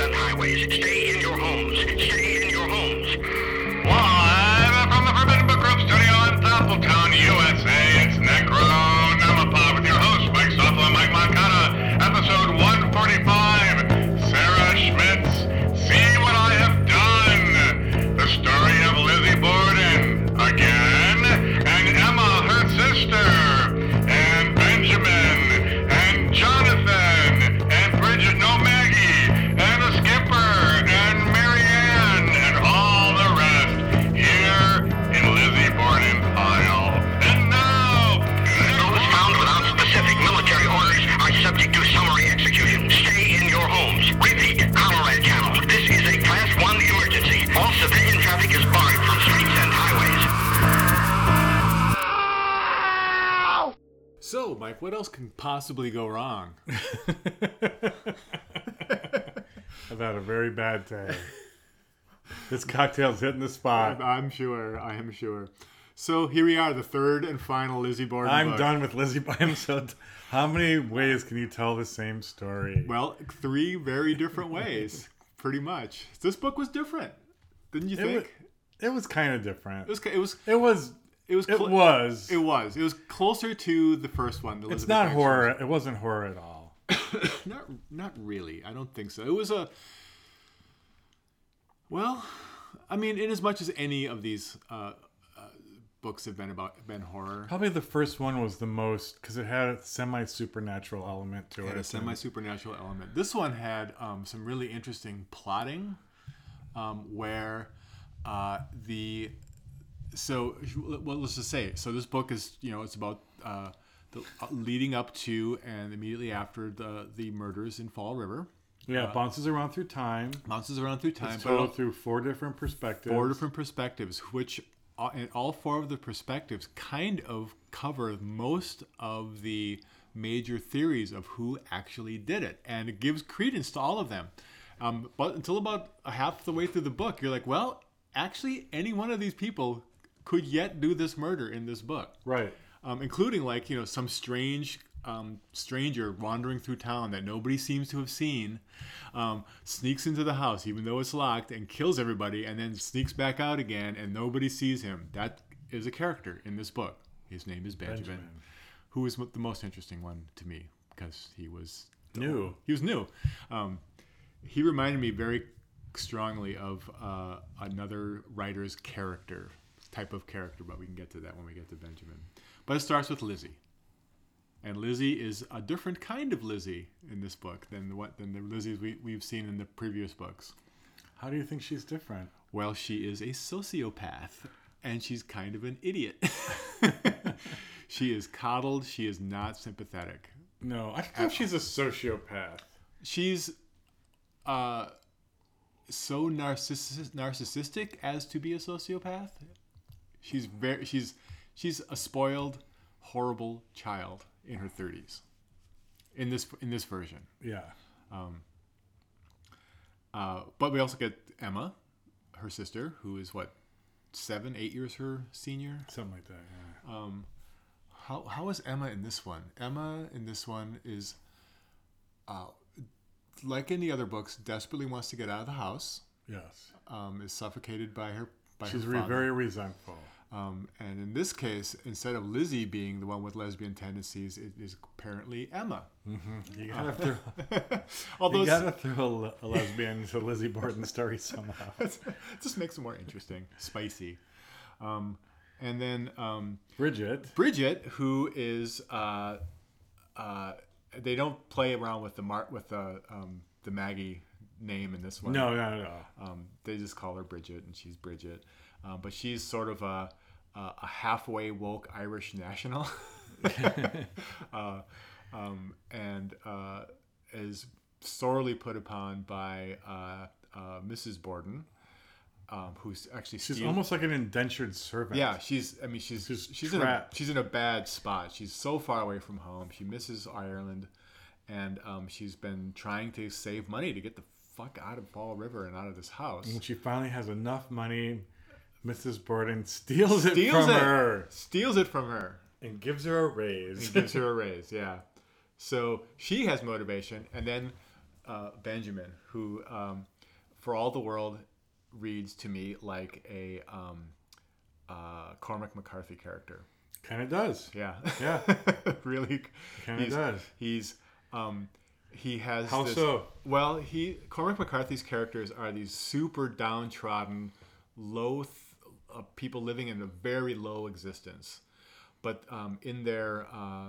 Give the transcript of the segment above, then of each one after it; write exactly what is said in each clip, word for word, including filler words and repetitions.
and highways. Stay in your homes. Stay in your homes. Live from the Forbidden Book Group studio in Thampletown, U S A, it's Necronamapod with your host, Mike Stoffel and Mike Moncada. Episode one forty-five, Sarah Schmitz, See What I Have Done. The story of Lizzie Borden, again, and Emma, her sister, and Benjamin, and Jonathan, and Bridget, no Maggie, and the skipper, and Marianne, and all the rest here in Lizzie Borden Pile. And now, Those found without specific military orders are subject to summary execution. Stay in your homes. Repeat, Comrade Channel. This is a Class one emergency. All civilian traffic is barred from streets and highways. So, Mike, what else can possibly go wrong? I've had a very bad day. This cocktail's hitting the spot. I'm sure. I am sure. So here we are, the third and final Lizzie Borden I'm book. done with Lizzie. I'm so. T- How many ways can you tell the same story? Well, three very different ways, pretty much. This book was different, didn't you it think? was, it was kind of different. It was. It was. It was. It was. It clo- was. It was. It was closer to the first one. The It's Elizabeth not Banks horror. It wasn't horror at all. one. Not. Not really. I don't think so. It was a. Well, I mean, in as much as any of these uh, uh, books have been about been horror, Probably the first one was the most because it had a semi supernatural element to it it. had a semi supernatural element. This one had um, some really interesting plotting, um, where uh, the so well let's just say it. So this book is you know it's about uh, the uh, leading up to and immediately after the the murders in Fall River. Yeah, it bounces around through time. Bounces around through time, It's but told through four different perspectives. four different perspectives, which uh, and all four of the perspectives kind of cover most of the major theories of who actually did it, and it gives credence to all of them. Um, but until about a half the way through the book, you're like, well, actually, any one of these people could yet do this murder in this book, Right. um, including like you know some strange. Um, stranger wandering through town that nobody seems to have seen, um, sneaks into the house even though it's locked and kills everybody, and then sneaks back out again and nobody sees him. That is a character in this book. His name is Benjamin, Benjamin. who is the most interesting one to me because he was New. He was new. Um, he reminded me very strongly of uh, another writer's character, type of character, but we can get to that when we get to Benjamin. But it starts with Lizzie. And Lizzie is a different kind of Lizzie in this book than what than the Lizzies we, we've seen in the previous books. How do you think she's different? Well, she is a sociopath, and she's kind of an idiot. She is coddled. She is not sympathetic. No, I think she's a sociopath. She's uh, so narcissi- narcissistic as to be a sociopath. She's very she's she's a spoiled, horrible child in her thirties. In this in this version. Yeah. Uh, but we also get Emma, her sister, who is what, seven, eight years her senior. Something like that, yeah. Um, how how is Emma in this one? Emma in this one is, uh, like in the other books, desperately wants to get out of the house. Yes. Um, is suffocated by her by She's her re- father. very resentful. Um, and in this case, instead of Lizzie being the one with lesbian tendencies, it is apparently Emma. You gotta throw, Although you it's- gotta throw a, le- a lesbian into Lizzie Borden story somehow. it just makes it more interesting, spicy. Um, and then um, Bridget. Bridget, who is uh, uh, they don't play around with the Mar- with the um, the Maggie name in this one. No, no, no. Um, they just call her Bridget, and she's Bridget. Um, but she's sort of a, a, a halfway woke Irish national, uh, um, and uh, is sorely put upon by uh, uh, Missus Borden, um, who's actually She's steal- almost like an indentured servant. yeah. She's I mean she's She's she's in a, trapped. she's in a bad spot. She's so far away from home. She misses Ireland, and um, she's been trying to save money to get the fuck out of Fall River and out of this house. When she finally has enough money, Missus Borden steals, it Steals from it. her Steals it from her. and gives her a raise. And gives her a raise, yeah. So she has motivation, and then uh, Benjamin, who, um, for all the world, reads to me like a um, uh, Cormac McCarthy character. Kind of does. Yeah. Yeah. Really. Kind of does. He's um, he has. How this, so? Well, he Cormac McCarthy's characters are these super downtrodden, low th- uh, people living in a very low existence, but um, in their uh,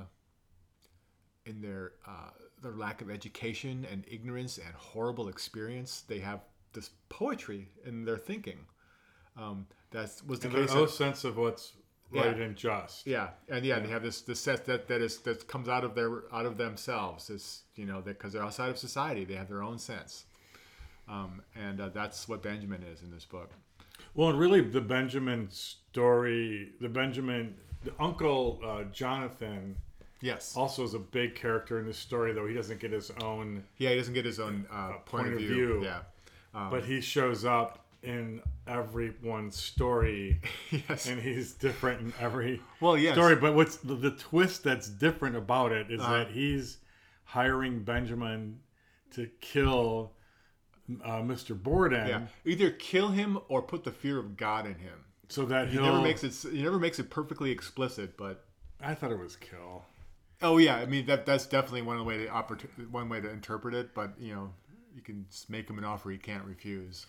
in their uh, their lack of education and ignorance and horrible experience, they have this poetry in their thinking. Um, that was the And case. their own of- sense of what's right Yeah. and just. Yeah, and yeah, they have this this set that that is that comes out of their out of themselves. It's you know because they're outside of society, they have their own sense, um, and uh, that's what Benjamin is in this book. Well, and really, the Benjamin story, the Benjamin, the Uncle uh, Jonathan, Yes. also is a big character in this story. Though he doesn't get his own, Yeah, he doesn't get his own uh, point, of view. Yeah. Um, but he shows up in everyone's story, yes. and he's different in every Well, yes. story. But what's the, the twist that's different about it is Uh-huh. that he's hiring Benjamin to kill uh, Mister Borden, Yeah. Either kill him or put the fear of God in him. so that He he'll. never makes it. He never makes it perfectly explicit, but I thought it was kill. oh yeah, I mean that that's definitely one way to oppor- one way to interpret it. But you know, you can just make him an offer he can't refuse.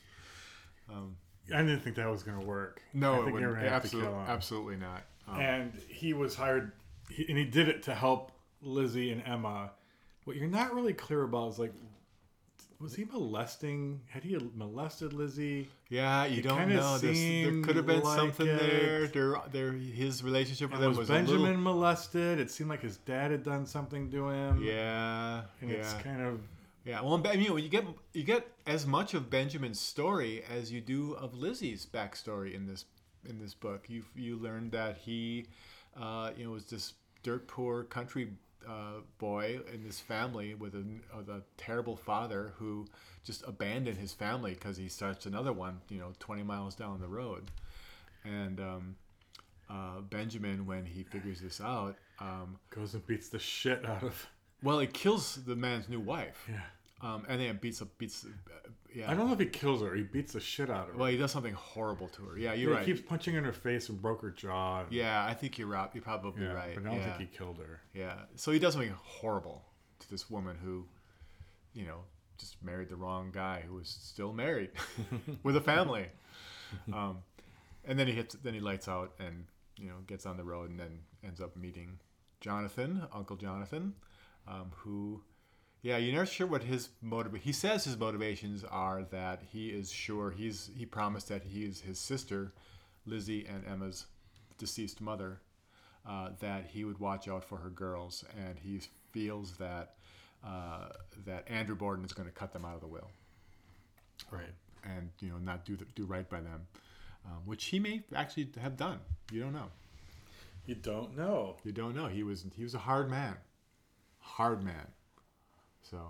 I didn't think that was going to work. I No, it think they were wouldn't. gonna have to Absolutely, kill him. absolutely not. Um, And he was hired, he, and he did it to help Lizzie and Emma. What you're not really clear about is like, was he molesting? Had he molested Lizzie? Yeah, you don't kinda know. There's, there seemed could have been like something it. there. There, there. His relationship with And him was was Benjamin a little. molested? It seemed like his dad had done something to him. Yeah, And yeah, it's kind of, yeah. Well, I mean, you get you get as much of Benjamin's story as you do of Lizzie's backstory in this in this book. You you learned that he, uh, you know, was this dirt poor country uh, boy in this family with a, with a terrible father who just abandoned his family because he starts another one, you know, twenty miles down the road. And um, uh, Benjamin, when he figures this out, um, goes and beats the shit out of. well, he kills the man's new wife. Yeah. Um, and then beats up, beats, uh, yeah. I don't know if he kills her. He beats the shit out of her. Well, he does something horrible to her. Yeah, you're he right. keeps punching her in her face and broke her jaw. Yeah, I think you're right. You're probably Yeah, right. But I don't yeah. think he killed her. Yeah. So he does something horrible to this woman who, you know, just married the wrong guy who was still married with a family. Um, and then he hits. Then he lights out and you know gets on the road and then ends up meeting Jonathan, Uncle Jonathan, um, who. Yeah, you're not sure what his motive. He says his motivations are that he is sure he's he promised that he is his sister, Lizzie and Emma's deceased mother, uh, that he would watch out for her girls, and he feels that uh, that Andrew Borden is going to cut them out of the will, Right. and you know not do the, do right by them, um, which he may actually have done. You don't know. You don't know. You don't know. He was he was a hard man, hard man. So.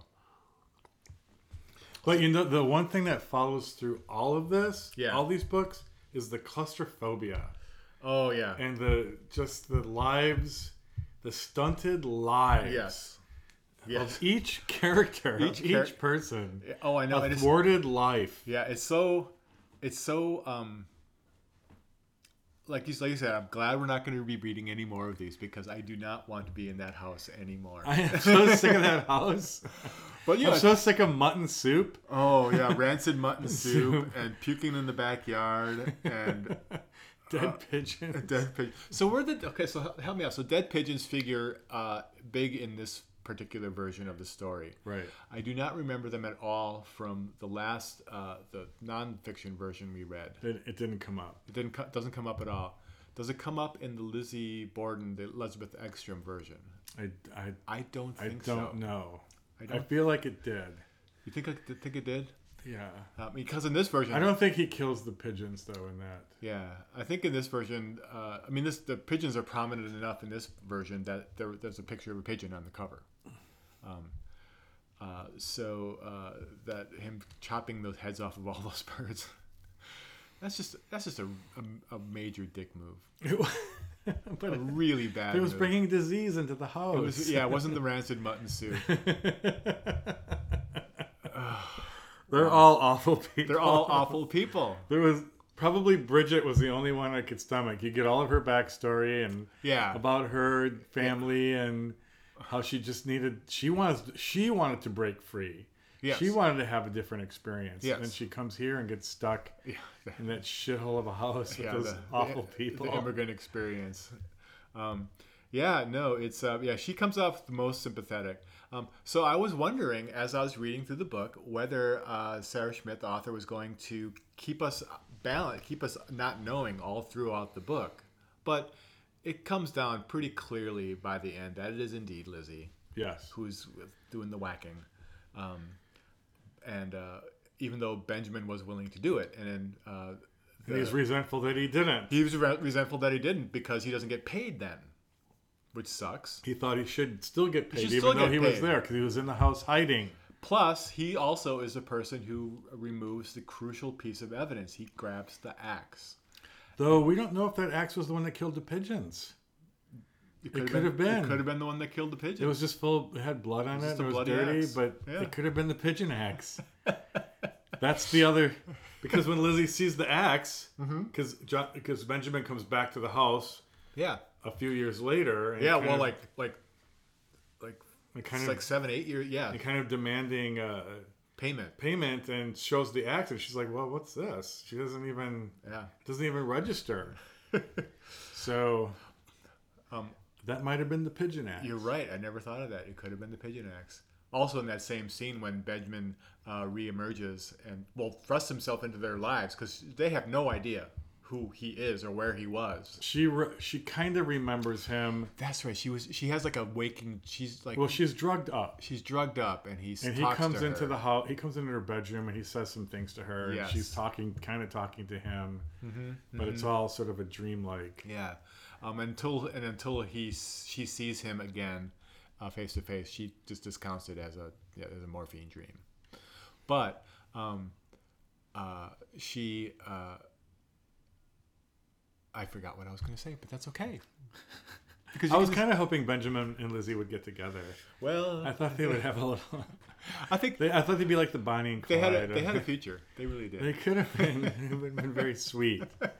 But you know, the one thing that follows through all of this, Yeah. all these books, is the claustrophobia Oh yeah. and the just the lives, the stunted lives Yes. Yes. of each character, Each of char- each person. Oh, I know. A And it's, thwarted life. yeah, it's so, it's so. Um, like you, like you said, I'm glad we're not going to be reading any more of these because I do not want to be in that house anymore. I am so sick of that house. But yeah, I'm so sick of mutton soup. oh yeah, rancid mutton soup and puking in the backyard and Dead pigeons. dead pigeons. So where did okay? So hel- help me out. So dead pigeons figure uh, big in this particular version of the story. Right. I do not remember them at all from the last uh, the nonfiction version we read. It, it didn't come up. It didn't co- doesn't come up at all. Does it come up in the Lizzie Borden, the Elizabeth Ekstrom version? I, I, I don't I think don't so. know. I I, don't. feel like it did. You think I did- think it did? Yeah. Uh, because in this version, I don't think he kills the pigeons though in that. Yeah, I think in this version, uh, I mean, this the pigeons are prominent enough in this version that there, there's a picture of a pigeon on the cover. Um, uh, so uh, that him chopping the heads off of all those birds, that's just that's just a, a, a major dick move. But A really bad. it was move. bringing disease into the house. It was, yeah, it wasn't the rancid mutton soup. They're all awful people. They're all awful people. There was probably Bridget was the only one I could stomach. You get all of her backstory and Yeah. about her family and how she just needed. She wanted. She wanted to break free. Yes. She wanted to have a different experience. Yes. And she comes here and gets stuck Yeah. in that shithole of a house with Yeah, those the- awful the, people. The immigrant experience. Um, yeah, no, it's uh, yeah. She comes off the most sympathetic. Um, so I was wondering, as I was reading through the book, whether uh, Sarah Schmidt, the author, was going to keep us balanced, keep us not knowing all throughout the book. But it comes down pretty clearly by the end that it is indeed Lizzie Yes. who's doing the whacking. Um, and uh, even though Benjamin was willing to do it, and then uh, And he's the- resentful that he didn't. he was re- resentful that he didn't because he doesn't get paid then, which sucks. He thought he should still get paid, should even still though get he was paid. there because he was in the house hiding. Plus, he also is a person who removes the crucial piece of evidence. He grabs the axe. Though we don't know if that axe was the one that killed the pigeons. It could have been. It could have been the one that killed the pigeon. It was just full. It had blood on was it. just a It was bloody dirty, axe. but Yeah. it could have been the pigeon axe. That's the other. Because when Lizzie sees the axe, because mm-hmm. because Benjamin comes back to the house yeah. a few years later. And Yeah. kind Well, of- like like like and kind it's of like seven, eight years. Yeah. and kind of demanding uh, Payment. payment, and shows the axe, and she's like, "Well, what's this?" She doesn't even Yeah. doesn't even register. So, Um, that might have been the pigeon axe. You're right. I never thought of that. It could have been the pigeon axe. Also, in that same scene when Benjamin uh, reemerges and well thrusts himself into their lives because they have no idea who he is or where he was. She re- she kind of remembers him. That's right. She was. She has like a waking. She's like. Well, she's drugged up, she's drugged up, and he's. and he talks comes to into her. the house. He comes into her bedroom, and he says some things to her. Yes. And she's talking, kind of talking to him, Mm-hmm, but it's all sort of a dream-like. Yeah, um, until and until he she sees him again, uh, face to face, she just discounts it as a yeah, as a morphine dream. But um, uh, she. Uh, I forgot what I was going to say, but that's okay. Because I was kind of hoping Benjamin and Lizzie would get together. well, I thought they would have a little. I think They, I thought they'd be like the Bonnie and they Clyde. had a, they had a future. They really did. They could have been. It would have been very sweet.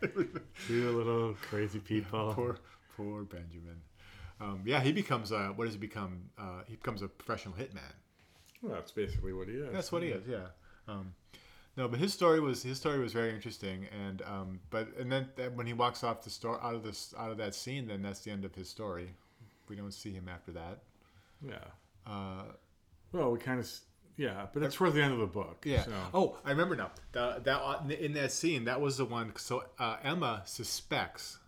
Two little crazy people. Poor, poor Benjamin. Um, yeah, he becomes a what does he become? Uh, he becomes a professional hitman. Well, that's basically what he is. That's what he is. Yeah. Um, no, but his story was his story was very interesting, and um, but and then that when he walks off the store out of this out of that scene, then that's the end of his story. We don't see him after that. Yeah. Uh, Well, we kind of. Yeah, but it's towards the end of the book. yeah. So. Oh, I remember now. That that in that scene, that was the one. So uh, Emma suspects,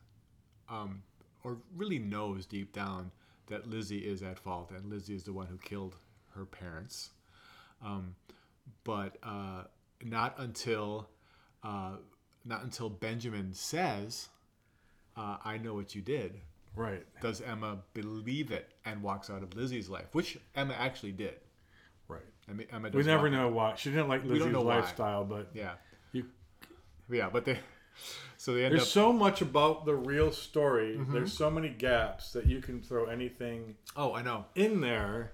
um, or really knows deep down that Lizzie is at fault, and Lizzie is the one who killed her parents. Um, but uh, not until uh, not until Benjamin says, uh, "I know what you did." Right. Does Emma believe it and walks out of Lizzie's life, which Emma actually did. Right. I mean, Emma We does never walk- know why. She didn't like don't Lizzie's know why. lifestyle, but Yeah, you, yeah, but they. So they end there's up. so much about the real story. Mm-hmm. There's so many gaps that you can throw anything Oh, I know. in there.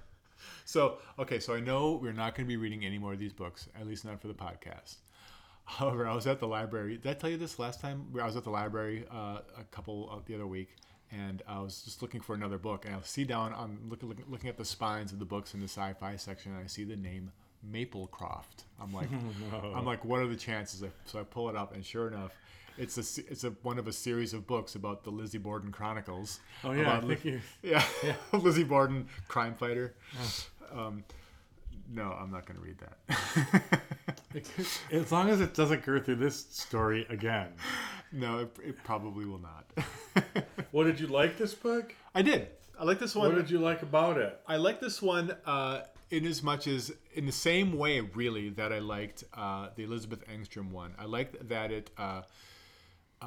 So okay, so I know we're not going to be reading any more of these books, at least not for the podcast. However, I was at the library. Did I tell you this last time? I was at the library uh, a couple of the other week, and I was just looking for another book. And I see down, I'm looking look, looking at the spines of the books in the sci-fi section, and I see the name Maplecroft. I'm like, No. I'm like, what are the chances? So I pull it up, and sure enough, it's a se- it's a one of a series of books about the Lizzie Borden Chronicles. Oh yeah, I About think Li- you. yeah, Lizzie Borden, crime fighter. Um, no, I'm not going to read that. It could, as long as it doesn't go through this story again. No, it, it probably will not. What did you like this book? I did. I like this one. What did you like about it? I like this one uh, in as much as in the same way, really, that I liked uh, the Elizabeth Engstrom one. I liked that it. Uh, uh,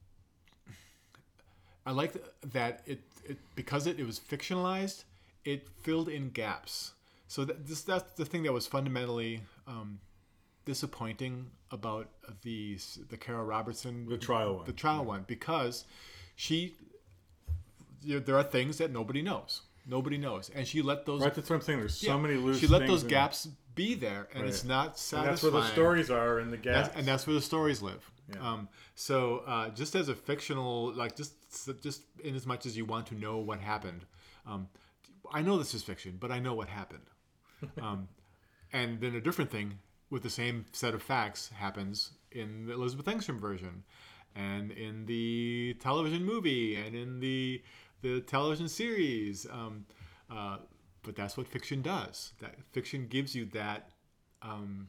I liked that it, it because it, it was fictionalized. It filled in gaps. So that, this that's the thing that was fundamentally um, disappointing about the the Carol Robertson The trial one. the trial one because she you know, there are things that nobody knows. Nobody knows, and she let those Right, that's what I'm saying. There's so yeah, many loose She let things those in- gaps be there, and Right. it's not And satisfying. that's where the stories are in the gaps. That's, and that's where the stories live. Yeah. Um, so uh, just as a fictional, like just just in as much as you want to know what happened, um, I know this is fiction, but I know what happened. Um, and then a different thing with the same set of facts happens in the Elizabeth Engstrom version, and in the television movie, and in the the television series. Um, uh, but that's what fiction does. That fiction gives you that. Um,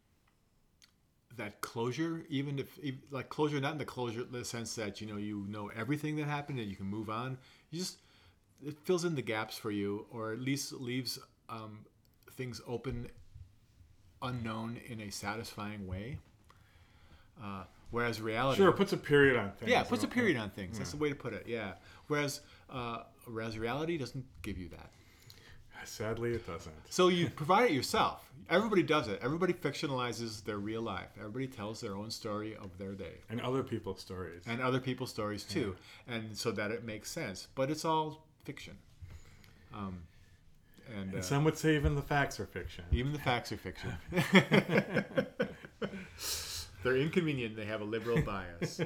that closure, even if, if like closure, not in the closure the sense that you know you know everything that happened and you can move on. You just it fills in the gaps for you, or at least leaves um, things open, unknown in a satisfying way. Uh, whereas reality, Sure, it puts a period on things. yeah, it puts a you know? period on things. That's Yeah. the way to put it. Yeah. Whereas uh, whereas reality doesn't give you that. Sadly, it doesn't. So you provide it yourself. Everybody does it. Everybody fictionalizes their real life. Everybody tells their own story of their day. And other people's stories. And other people's stories too. And so that it makes sense. But it's all fiction. Um, and And uh, some would say even the facts are fiction. even the facts are fiction. They're inconvenient. They have a liberal bias.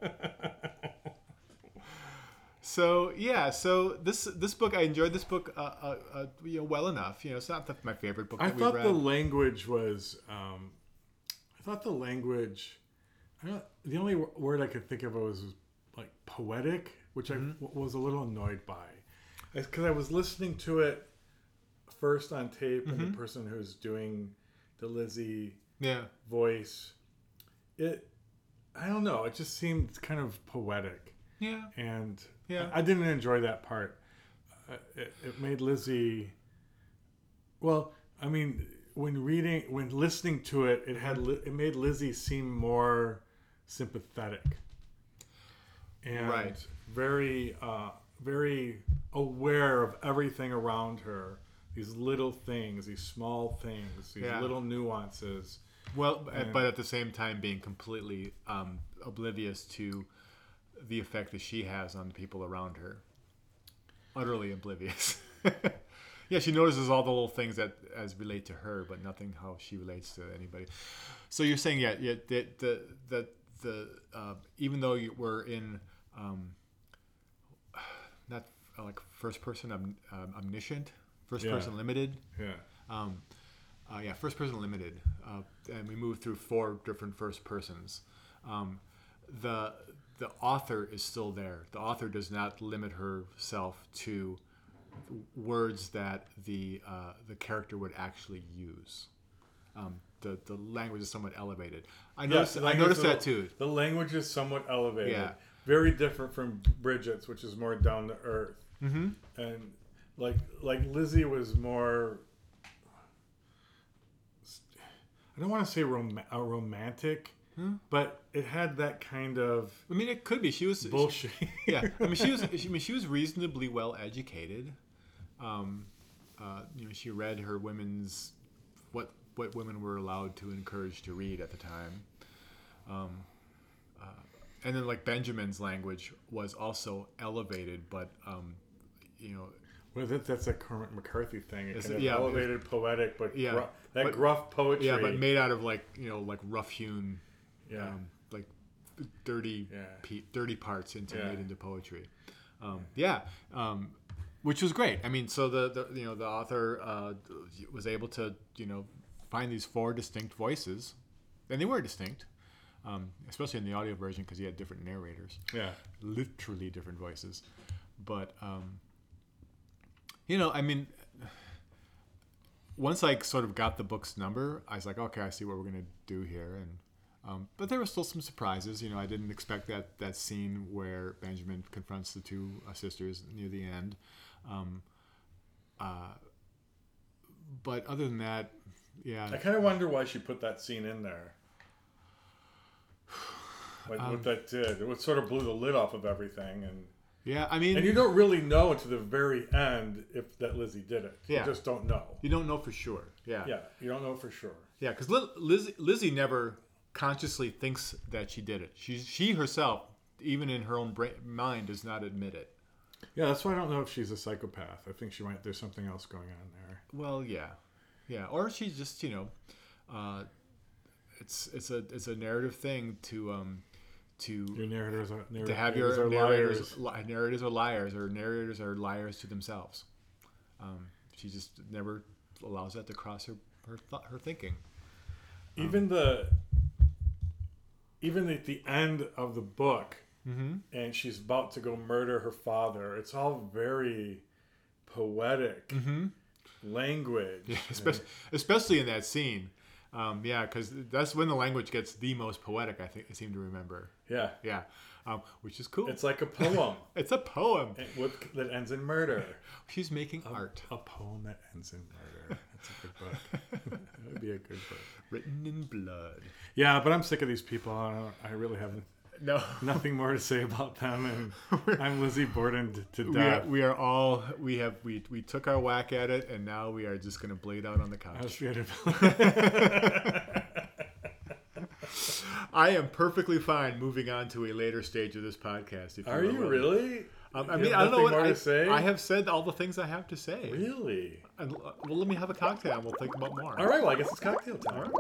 So yeah, so this this book, I enjoyed this book uh, uh, uh, you know, well enough. You know, it's not the, my favorite book I that we thought read. the language was. Um, I thought the language. I don't, the only w- word I could think of was like poetic, which Mm-hmm. I w- was a little annoyed by, because I was listening to it first on tape, and Mm-hmm. the person who's doing the Lizzie yeah. voice, it. I don't know. It just seemed kind of poetic. Yeah. And Yeah. I, I didn't enjoy that part. Uh, it, it made Lizzie. Well, I mean, when reading, when listening to it, it had Li- it made Lizzie seem more sympathetic and Right. very, uh, very aware of everything around her. These little things, these small things, these Yeah. little nuances. Well, uh, And- but at the same time being completely um, oblivious to the effect that she has on the people around her. Utterly oblivious. Yeah, she notices all the little things that as relate to her, but nothing how she relates to anybody. So you're saying, yeah, yeah, that the the the uh, even though you were in um, not uh, like first person om, um, omniscient, first Yeah. person limited. Yeah. Um, uh, yeah, first person limited, uh, and we moved through four different first persons. Um, the the author is still there. The author does not limit herself to words that the uh, the character would actually use. Um, the the language is somewhat elevated. I noticed the I language noticed is that a- too. The language is somewhat elevated. Yeah. Very different from Bridget's, which is more down to earth. Mm-hmm. And like like Lizzie was more. I don't want to say rom- a romantic, Hmm? but it had that kind of I mean, it could be. She was bullshit. yeah, I mean, she was. She, I mean, she was reasonably well educated. Um, uh, you know, she read her women's what what women were allowed to encourage to read at the time. Um, uh, and then like Benjamin's language was also elevated, but um, you know, Well, that, that's a Cormac McCarthy thing. It's Is kind it- of yeah, elevated, poetic, but yeah, gru- that but- gruff poetry. yeah, but made out of like you know like rough hewn, yeah. um, like dirty, Yeah. pe- dirty parts into Yeah. made into poetry. Um, yeah, um, which was great. I mean, so the, the you know the author uh, was able to you know find these four distinct voices, and they were distinct, um, especially in the audio version because he had different narrators, yeah. literally different voices. But um, you know, I mean, once I sort of got the book's number, I was like, okay, I see what we're gonna do here, and. Um, but there were still some surprises. You know, I didn't expect that, that scene where Benjamin confronts the two uh, sisters near the end. Um, uh, but other than that, yeah. I kind of wonder why she put that scene in there. Like Um, what that did. It sort of blew the lid off of everything. And Yeah, I mean, and you don't really know until the very end if that Lizzie did it. Yeah. You just don't know. you don't know for sure. Yeah. Yeah, you don't know for sure. Yeah, because Liz, Lizzie never consciously thinks that she did it. She, she herself, even in her own brain, mind, does not admit it. Yeah, that's why I don't know if she's a psychopath. I think she might. There's something else going on there. Well, yeah. Yeah, or she's just you know, uh, it's it's a it's a narrative thing to um to Your narrators are narrators to have your are narrators liars. li- narrators are liars or narrators are liars to themselves. Um, she just never allows that to cross her her th- her thinking. Even the even at the end of the book, Mm-hmm. and she's about to go murder her father. It's all very poetic Mm-hmm. language. Yeah, especially, especially in that scene. Um, yeah, because that's when the language gets the most poetic. I think I seem to remember. Yeah, Yeah, um, which is cool. it's like a poem It's a poem. with, that ends in murder. She's making art A poem that ends in murder. That's a good book. That would be a good book. written in blood. Yeah, but I'm sick of these people. I, don't, I really have No, nothing more to say about them, and I'm Lizzie Borden to, to we are, death. we are all we have we we took our whack at it, and now we are just gonna bleed out on the I was couch. ready. I am perfectly fine moving on to a later stage of this podcast. If Are are you willing. really? Um, I You mean, have I don't know nothing what more I, to say? I have said all the things I have to say. Really? And, uh, well, let me have a cocktail, and we'll think about more. All right. Well, I guess it's cocktail time. All right.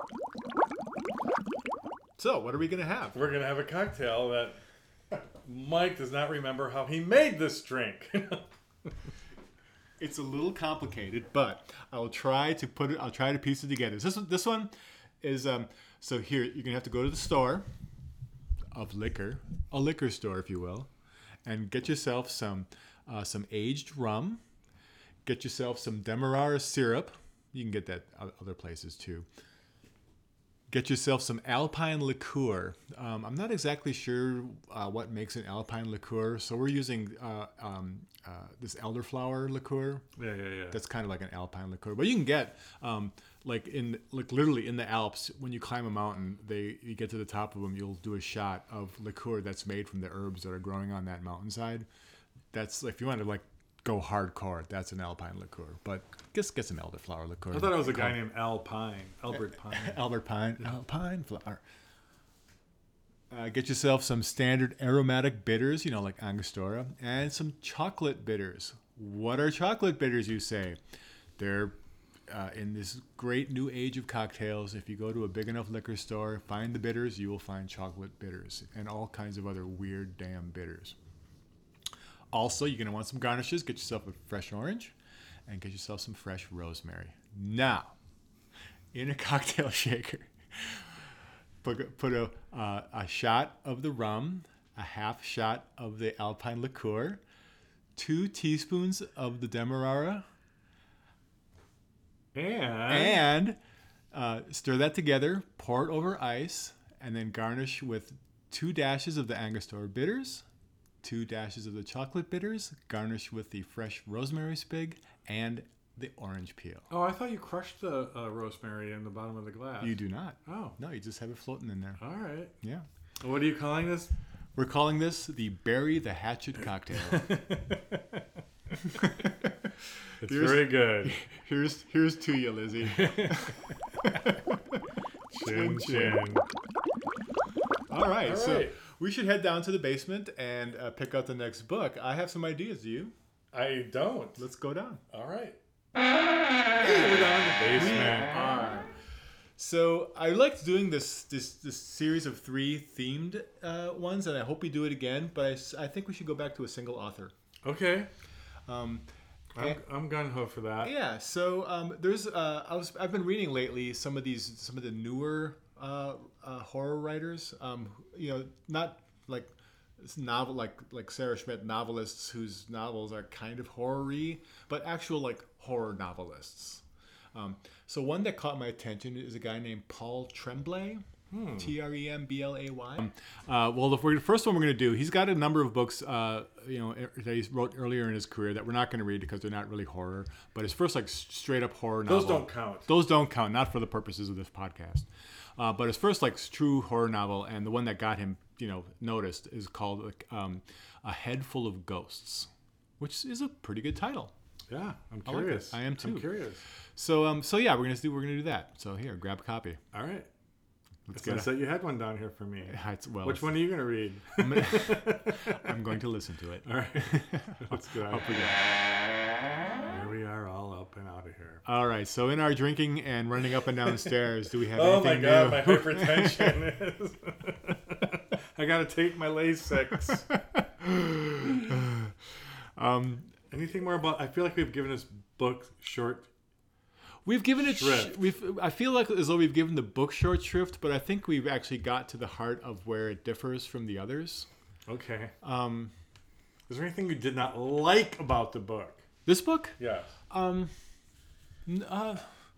So, what are we gonna have? We're gonna have a cocktail that Mike does not remember how he made this drink. It's a little complicated, but I'll try to put it. I'll try to piece it together. This one, this one is um. So here, you're gonna have to go to the store of liquor, a liquor store, if you will, and get yourself some uh, some aged rum. Get yourself some Demerara syrup. You can get that o- other places too. Get yourself some Alpine liqueur. Um, I'm not exactly sure uh, what makes an Alpine liqueur, so we're using uh, um, uh, this elderflower liqueur. yeah, yeah, yeah. That's kind of like an Alpine liqueur, but you can get um, like in like literally in the Alps when you climb a mountain. They you get to the top of them, you'll do a shot of liqueur that's made from the herbs that are growing on that mountainside. That's if you want to like go hardcore, that's an Alpine liqueur. But just get some elderflower liqueur. I thought it was a guy named Al Pine, Albert Pine. Albert Pine, Alpine flower. Uh, get yourself some standard aromatic bitters, you know, like Angostura, and some chocolate bitters. What are chocolate bitters, you say? They're uh, in this great new age of cocktails. If you go to a big enough liquor store, find the bitters, you will find chocolate bitters and all kinds of other weird damn bitters. Also, you're going to want some garnishes. Get yourself a fresh orange and get yourself some fresh rosemary. Now, in a cocktail shaker, put, put a, uh, a shot of the rum, a half shot of the Alpine liqueur, two teaspoons of the Demerara, And, and uh, stir that together, pour it over ice, and then garnish with two dashes of the Angostura bitters, two dashes of the chocolate bitters, garnish with the fresh rosemary sprig and the orange peel. oh, I thought you crushed the uh, rosemary in the bottom of the glass. You do not. Oh, No, you just have it floating in there. all right. Yeah. What are you calling this? We're calling this the Bury the Hatchet cocktail. It's Here's- very good. Here's here's to you, Lizzie. Chin chin. All right, All so right. we should head down to the basement and uh, pick out the next book. I have some ideas. Do you? I don't. Let's go down. All right. Hey, we're down in the basement. Are. So I liked doing this this this series of three themed uh, ones, and I hope we do it again. But I s- I, think we should go back to a single author. Okay. Um, I'm, I'm gun ho for that. yeah. So um, there's uh, I was I've been reading lately some of these some of the newer uh, uh, horror writers. Um, you know, not like novel like like Sarah Schmidt novelists whose novels are kind of horror-y, but actual like horror novelists. Um, so one that caught my attention is a guy named Paul Tremblay, T R E M B L A Y. Um, uh, well, the, the first one we're going to do, he's got a number of books, uh, you know, that he wrote earlier in his career that we're not going to read because they're not really horror. But his first, like, straight up horror novel. Those don't count. Those don't count, not for the purposes of this podcast. Uh, but his first, like, true horror novel, and the one that got him, you know, noticed, is called like, um, A Head Full of Ghosts, which is a pretty good title. Yeah, I'm I like it. curious. I am too. I'm curious. So, um, so yeah, we're gonna do we're gonna do that. So here, grab a copy. All right. Let's It's get nice it. that you had one down here for me. It's, well, Which it's- one are you going to read? I'm, gonna, I'm going to listen to it. All right. Let's go. Up we go. Here we are all up up and out of here. All right. So in our drinking and running up and down the stairs, do we have Oh my anything god, new? my hypertension is. I gotta take my Lasix. um, Anything more about? I feel like we've given this book short. We've given it. Shrift. Sh- we've. I feel like as though we've given the book short shrift, but I think we've actually got to the heart of where it differs from the others. Okay. Um, Is there anything you did not like about the book? this book. Yes. Um, n- uh,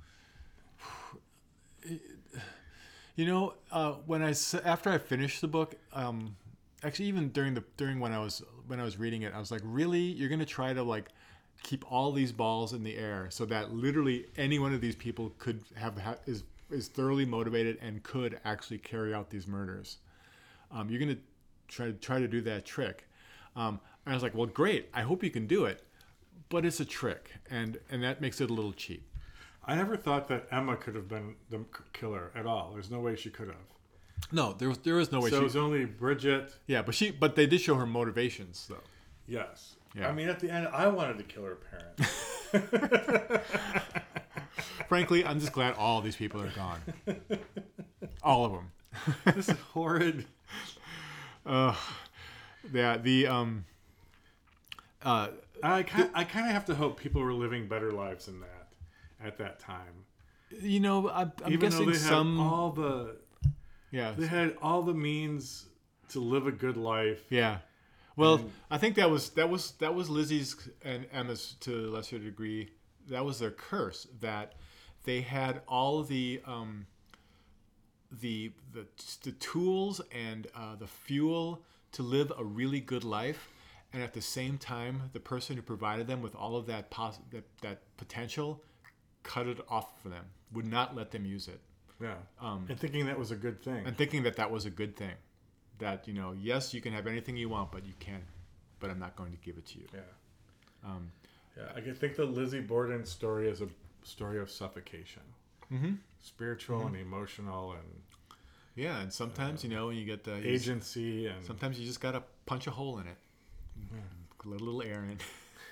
you know, uh, when I s- after I finished the book, um, actually even during the during when I was when I was reading it, I was like, really, you're gonna try to like keep all these balls in the air so that literally any one of these people could have ha- is is thoroughly motivated and could actually carry out these murders. Um, you're gonna try to try to do that trick. Um, and I was like, well, great. I hope you can do it. But it's a trick, and, and that makes it a little cheap. I never thought that Emma could have been the k- killer at all. There's no way she could have. No, there was there was no way. So she, it was only Bridget. yeah, but she but they did show her motivations though. Yes. Yeah. I mean, at the end, I wanted to kill her parents. Frankly, I'm just glad all these people are gone. All of them. This is horrid. Uh, yeah, the um. Uh, I kind I kind of have to hope people were living better lives than that at that time. you know, I, I'm Even guessing though they had some. all the yeah. they had all the means to live a good life. Yeah. Well, And- I think that was that was that was Lizzie's and Emma's to a lesser degree. That was their curse, that they had all the um, the the the tools and uh, the fuel to live a really good life, and at the same time, the person who provided them with all of that pos- that, that potential cut it off for them, would not let them use it. Yeah. Um, and thinking that was a good thing. and thinking that that was a good thing, that, you know, yes, you can have anything you want, but you can't, but I'm not going to give it to you. Yeah. Um, Yeah, I can think the Lizzie Borden story is a story of suffocation, mm-hmm. spiritual Mhm. and emotional and Yeah, and sometimes, you know, when you get the you just- agency and sometimes you just gotta punch a hole in it, let a little air in.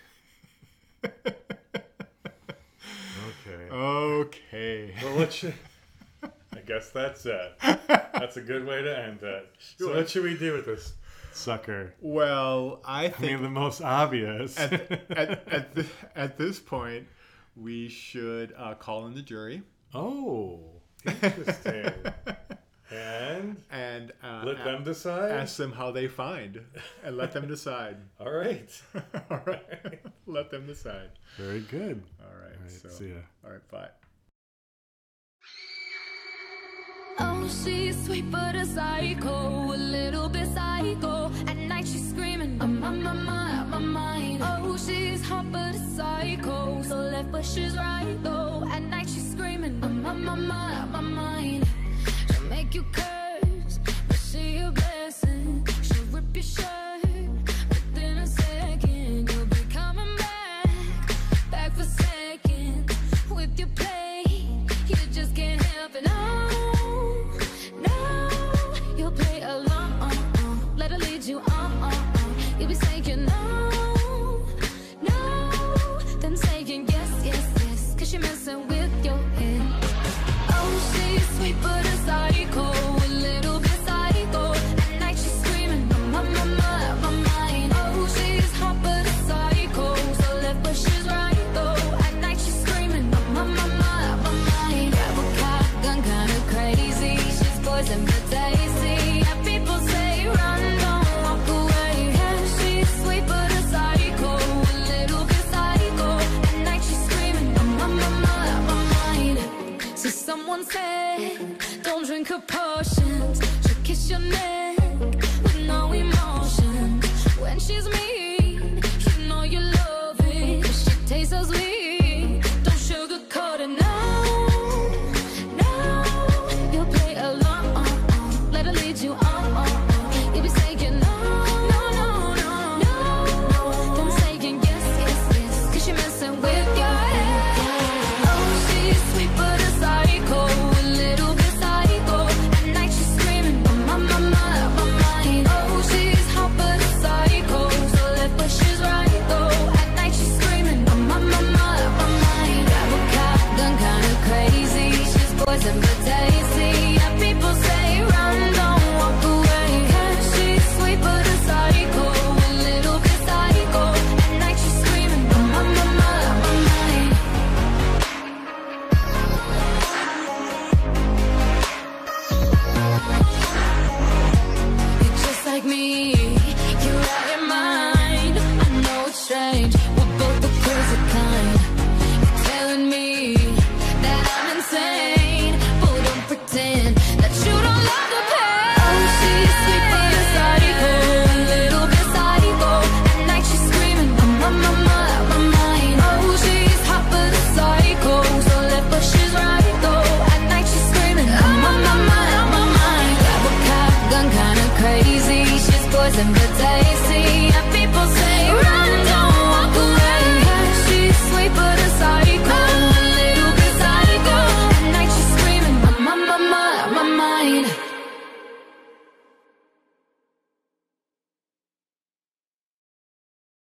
okay. Okay. Well, what should, I guess that's it. That's a good way to end it. So Sure. what should we do with this sucker? Well, I I think mean, the most obvious. at at at, the, at this point, we should uh, call in the jury Oh, interesting. And and uh, let a- them decide. ask them how they find, and let them decide. All right. All right, let them decide. Very good. All right. All right. so, See ya. all right. Bye. Oh, she's sweet but a psycho, a little bit psycho. At night she's screaming, I'm on my mind, my mind. Oh, she's hot but a psycho, so left but she's right though. At night she's screaming, I'm on my mind, my mind. She'll make you curse, but she a blessing. She'll rip your shirt within a second. You'll be coming back, back for seconds with your play. You just can't help it. No, no, you'll play along. Let her lead you on. You'll be saying no, no, then saying yes, yes, yes. Cause you're messing with your head. Oh, she's sweet but a psycho, a little bit psycho. At night she's screaming, my, my, my, my mind. Oh, she's hot but a psycho, so left but she's right though. At night she's screaming, my, my, my, my, my mind. Grab a shotgun, kinda crazy. She's poison but tasty. Yeah, people say run, don't walk away. Yeah, she's sweet but a psycho, a little bit psycho. At night she's screaming, my, my, my, my, my mind. So someone said, don't drink her potions. She'll kiss your neck with no emotion. When she's mean, you know you love it. 'Cause she tastes so sweet. Don't sugarcoat it, no, no. You'll play along, let her lead you on. You'll be saying no, no, no, no, no. Then saying yes, yes, yes. 'Cause you're messing with your head. Oh, she's sweet but a psycho, a little bit psycho. At night she's screaming, my, my, my, my mind. Oh, she's hot but a psycho, so left but she's right though. At night she's screaming, my, my, my, poison but tasty. Yeah, people say run, don't walk away. Yeah, she's sweet but a psycho, a little bit psycho. At night she's screaming, oh my, my, my, my mind. You're just like me, you're out your mind. I know it's strange, we're both the crazy kind. You're telling me that I'm insane, but don't pretend that you don't love the pain. Oh, she's sweet but a psycho, a little bit psycho. At night she's screaming, oh my, my, my, my mind. Oh, she's hot but a psycho, so left but she's right though. At night she's screaming, oh my, my, my, my mind. Grab a cop gun, kinda crazy. She's poison but tasty.